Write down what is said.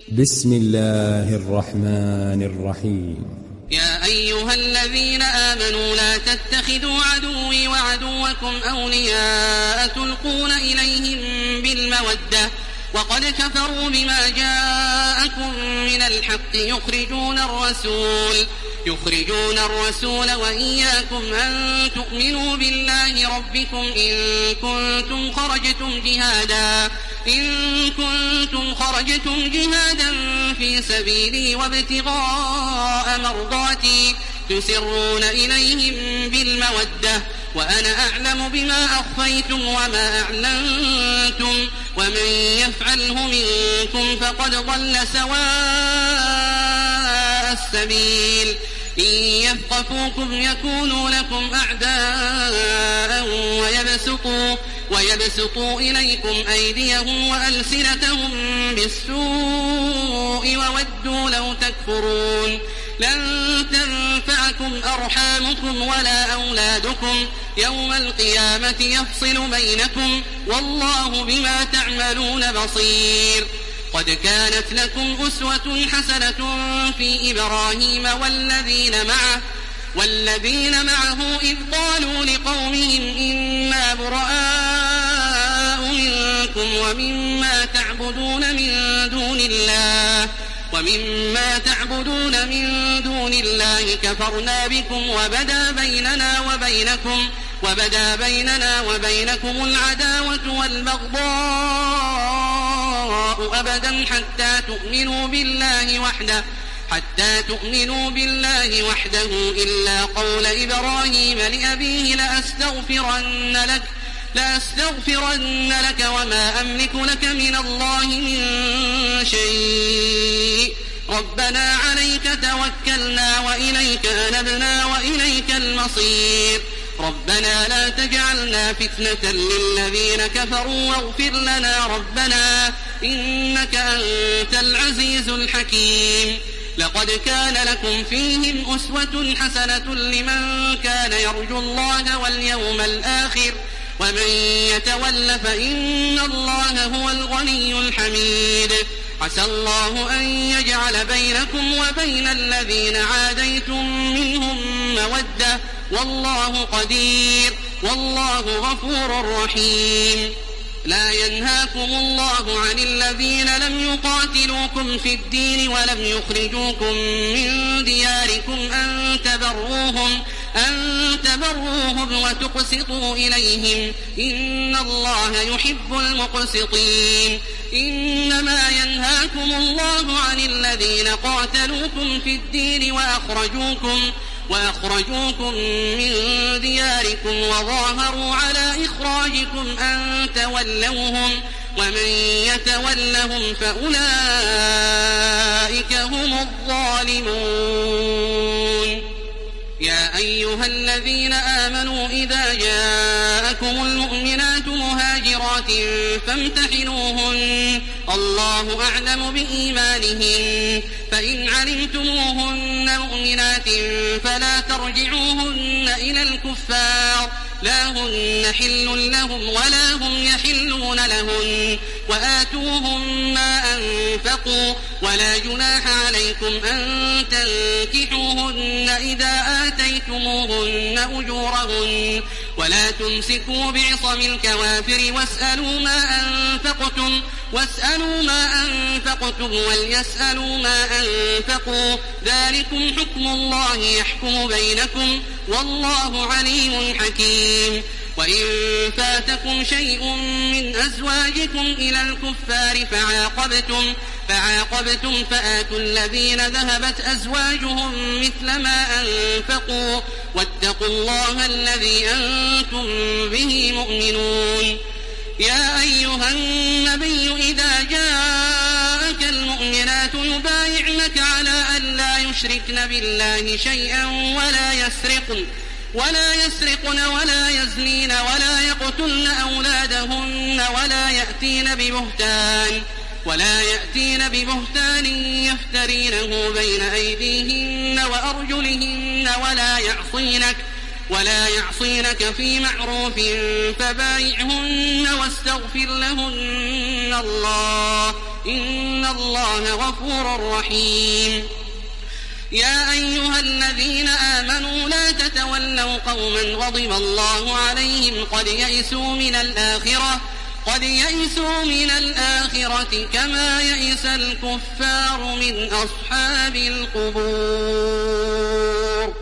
بسم الله الرحمن الرحيم. يا أيها الذين آمنوا لا تتخذوا عدوي وعدوكم أولياء تلقون إليهم بالمودة وقد كفروا بما جاءكم من الحق يخرجون الرسول وإياكم أن تؤمنوا بالله ربكم إن كنتم خرجتم جهادا في سبيلي وابتغاء مرضاتي تسرون إليهم بالمودة وأنا أعلم بما أخفيتم وما أعلنتم ومن يفعله منكم فقد ضل سواء السبيل إن يثقفوكم يكونوا لكم أعداء ويبسطوا إليكم أيديهم وألسنتهم بالسوء وودوا لو تكفرون لن تنفعكم أرحامكم ولا أولادكم يوم القيامة يفصل بينكم والله بما تعملون بصير. قد كانت لكم أسوة حسنة في إبراهيم والذين معه إذ قالوا لقومهم إنا براء منكم ومما تعبدون من دون الله كفرنا بكم وبدا بيننا وبينكم العداوة والبغضاء أبدا حتى تؤمنوا بالله وحده إلا قول إبراهيم لأبيه لأستغفرن لك وما أملك لك من الله من شيء ربنا عليك توكلنا وإليك أنبنا وإليك المصير ربنا لا تجعلنا فتنة للذين كفروا واغفر لنا ربنا إنك أنت العزيز الحكيم. لقد كان لكم فيهم أسوة حسنة لمن كان يرجو الله واليوم الآخر ومن يتول فإن الله هو الغني الحميد. عسى الله أن يجعل بينكم وبين الذين عاديتم منهم مودة والله قدير والله غفور رحيم. لا ينهاكم الله عن الذين لم يقاتلوكم في الدين ولم يخرجوكم من دياركم أن تبروهم وتقسطوا إليهم إن الله يحب المقسطين. إنما ينهاكم الله عن الذين قاتلوكم في الدين وأخرجوكم من دياركم وظاهروا على إخراجكم أن تولوهم ومن يتولهم فأولئك هم الظالمون. يا أيها الذين آمنوا إذا جاءكم المؤمنات مهاجرات فامتحنوهن الله أعلم بإيمانهن فإن علمتموهن مؤمنات فلا ترجعوهن إلى الكفار لا هن حل لهم ولا هم يحلون لهن وآتوهم ما أنفقوا ولا جناح عليكم أن تنكحوهن إذا آتيتموهن أجورهن ولا تمسكوا بعصم الكوافر واسألوا ما أنفقتم وليسألوا ما أنفقوا ذلكم حكم الله يحكم بينكم والله عليم حكيم. وإن فاتكم شيء من أزواجكم إلى الكفار فعاقبتم فآتوا الذين ذهبت أزواجهم مثل ما أنفقوا واتقوا الله الذي أنتم به مؤمنون. يا أيها النبي إذا جاءك المؤمنات يبايعنك على أن لا يشركن بالله شيئا ولا يسرقن ولا يزنين ولا يقتلن أولادهن ولا يأتين ببهتان يفترينه بين أيديهن وأرجلهن ولا يعصينك في معروف فبايعهن واستغفر لهن الله إن الله غفور رحيم. يا أيها الذين آمنوا لا تتولوا قوما غضب الله عليهم قد يئسوا من الآخرة كما يئس الكفار من أصحاب القبور.